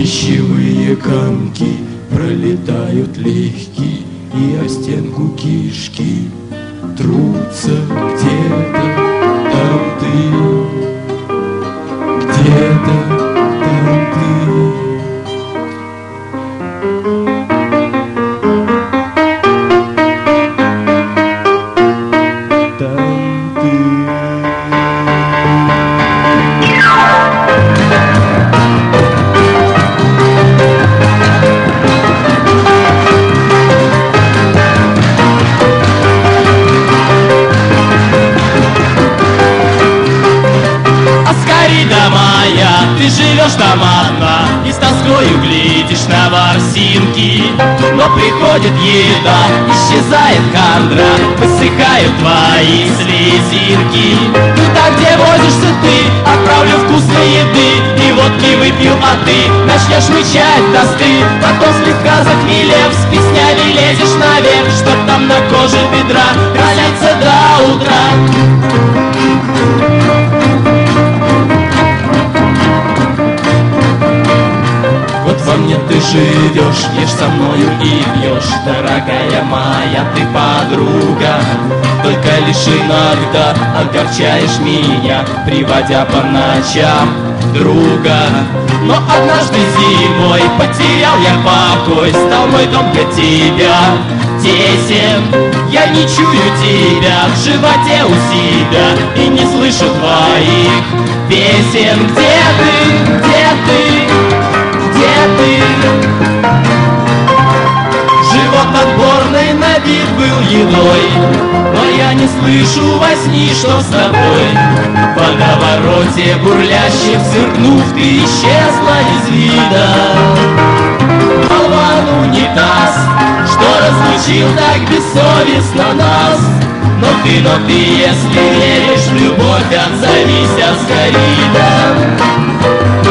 Пищевые комки пролетают легкие, и о стенку кишки трутся где-то там ты, где-то там ты. Ты живешь там одна и с тоскою глядишь на ворсинки. Но приходит еда, исчезает хандра, высыхают твои слезинки. Туда, где возишься ты, отправлю вкусной еды, и водки выпью, а ты начнешь мычать тосты. Потом слегка захмелев, с песнями лезешь наверх, чтоб там на коже бедра разлиться до утра. Вот во мне ты живешь, ешь со мною и пьешь, дорогая моя ты подруга. Только лишь иногда огорчаешь меня, приводя по ночам друга. Но однажды зимой потерял я покой, стал мой дом для тебя тесен. Я не чую тебя в животе у себя и не слышу твоих песен. Где ты, где ты? Живот отборный набит был едой, но я не слышу во сне, что с тобой. В водовороте бурлящем сверкнув, ты исчезла из вида. Болван унитаз, что разлучил так бессовестно нас. Но ты, если веришь в любовь, отзовись от Аскарида.